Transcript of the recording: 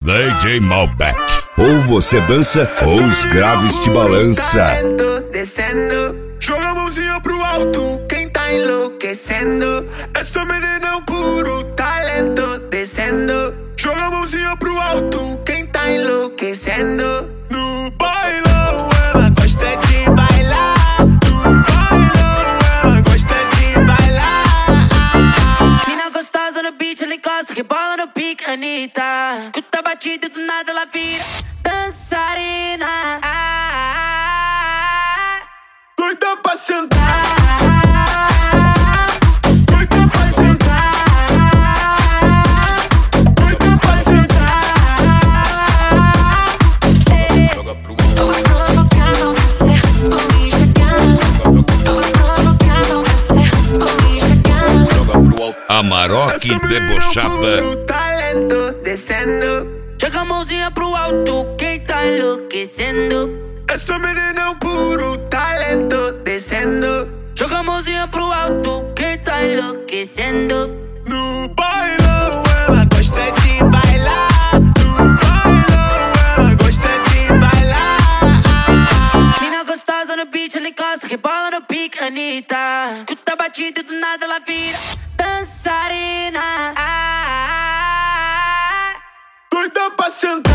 DJ Malbec. Ou você dança ou os graves te balança. Descendo, joga a mãozinha pro alto, quem tá enlouquecendo. Essa menina é um puro talento. Descendo, joga a mãozinha pro alto, quem tá enlouquecendo. No bailão ela gosta de bailar. No bailão ela gosta de bailar. Mina gostosa no beat, ela encosta, que bola no pique, Anitta. Escuta a batida e do nada ela vira dançarina. Doida pra sentar, doida pra sentar, doida pra sentar. Eu vou provocar você, vou me enxergar. Eu vou provocar você, vou me enxergar. Amarok debochada. Talento descendo, Joga a mãozinha pro alto, quem tá enlouquecendo. essa menina é um puro talento. Descendo, Joga a mãozinha pro alto, quem tá enlouquecendo. no bailão ela gosta de bailar. No bailão ela gosta de bailar. Mina gostosa no beat, ela encosta, que bola no pique, Anitta. Escuta a batida e do nada ela vira dançarina. Doida pra sentar.